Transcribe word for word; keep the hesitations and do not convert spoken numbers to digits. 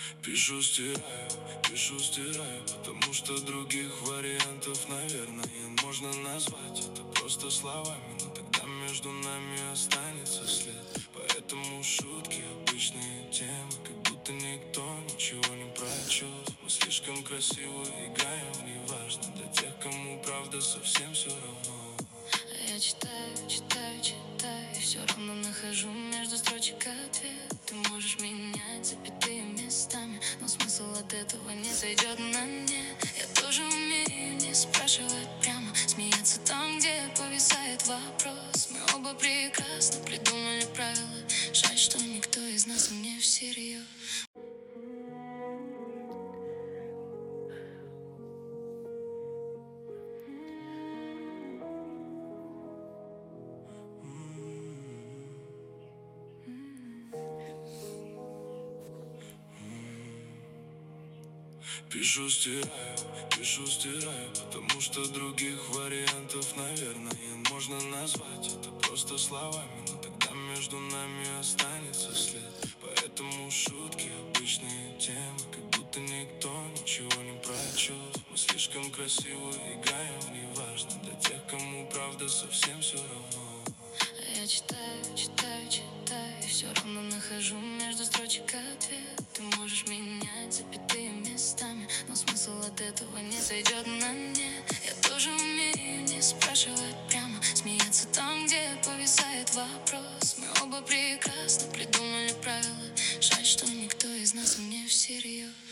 Пишу, стираю, пишу, стираю, потому что других вариантов, наверное, можно назвать это просто словами, но тогда между нами останется след. Поэтому шутки, обычные темы, как будто никто ничего не прочел. Мы слишком красиво играем в неважно для тех, кому правда совсем все равно. А я читаю, читаю, читаю, и все равно нахожу между строчек ответ. Ты можешь менять запятые местами, но смысл от этого не зайдет на нет. Я тоже умею не спрашивать прямо, смеяться там, где повисает вопрос. Мы оба прекрасно придумали правила, жаль, что никто из нас не всерьез. Пишу, стираю, пишу, стираю, потому что других вариантов, наверное, можно назвать это просто словами, но тогда между нами останется след. Поэтому шутки, обычные темы, как будто никто ничего не прочел. Мы слишком красиво играем в неважно для тех, кому правда совсем все равно. А я читаю, читаю, читаю, и все равно нахожу между строчек ответ. Ты можешь менять запятые местами, но смысл от этого не зайдет на нет. Я тоже умею не спрашивать прямо, смеяться там, где повисает вопрос. Мы оба прекрасно придумали правила, жаль, что никто из нас не всерьез.